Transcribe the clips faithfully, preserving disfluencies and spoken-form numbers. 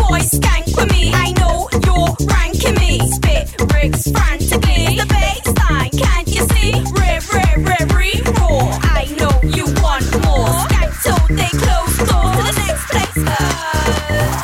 boy skank with me. I know you're ranking me. Spit rigs frantically. The baseline, can't you see? Rip, rip, rip, rip, roar. I know you want more. Skank till they close doors to the next place. Uh,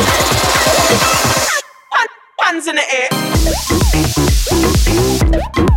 hands in the air.